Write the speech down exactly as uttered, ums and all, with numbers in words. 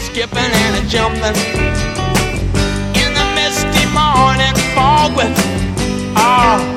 skipping and a jumping in the misty morning fog with, ah,